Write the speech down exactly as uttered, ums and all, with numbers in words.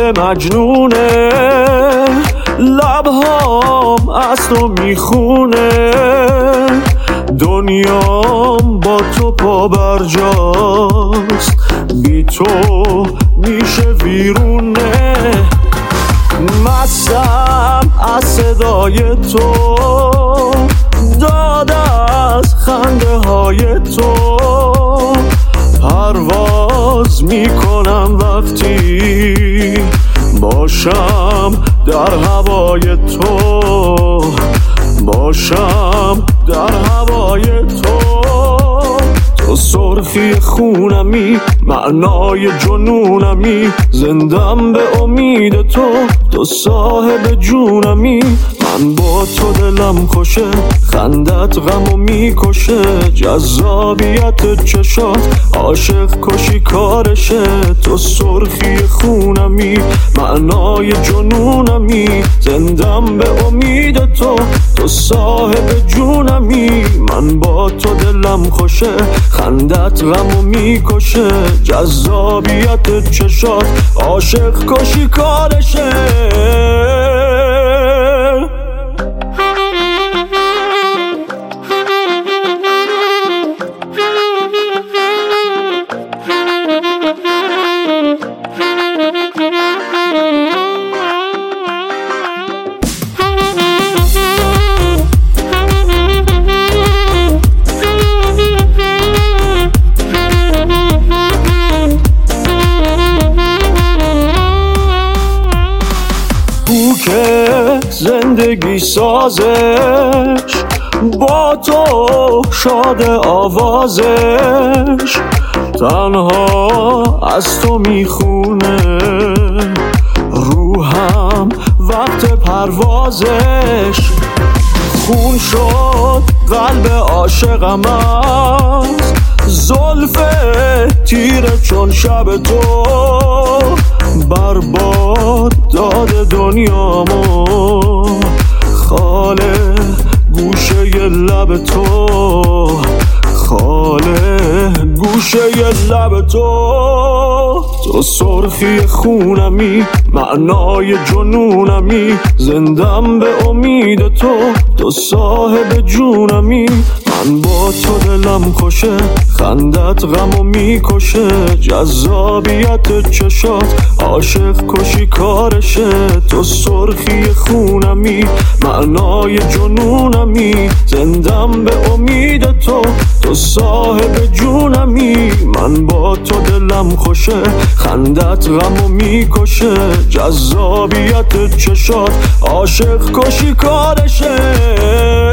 مجنونه، لبهام از تو میخونه، دنیام با تو پا برجاست، بی تو میشه ویرونه. مستم از صدای تو، داد از خنده های تو، پرواز میکنم وقتی باشم در هوای تو، باشم در هوای تو. تو سرخی خونمی، معنای جنونمی، زندم به امید تو، تو صاحب جونمی. من با تو دلم خوشه، خندت غمو میکشه، جذابیت چشات عاشق کشی کارشه. تو سرخی خونمی، معنای جنونمی، زندم به امید تو، تو صاحب جونمی. من با تو دلم خوشه، خندت غمو میکشه، جذابیت چشات عاشق کشی کارشه. که زندگی سازش با تو شاد آوازش، تنها از تو میخونه روحم وقت پروازش. خون شد قلب عاشقم از زلف تیره چون شب تو، برباد داد دنیامو خاله گوشه لب تو، خاله گوشه لب تو. تو سرخی خونمی، معنای جنونمی، زندم به امید تو، تو صاحب جونمی. من با تو دلم خوشه، خندت غمو میکشه، جذابیت چشات عاشق کشی کارشه. تو سرخی خونمی، معنای جنونمی، زندم به امید تو، تو صاحب جونمی. من با تو دلم خوشه، خندت غمو میکشه، جذابیت چشات عاشق کشی کارشه.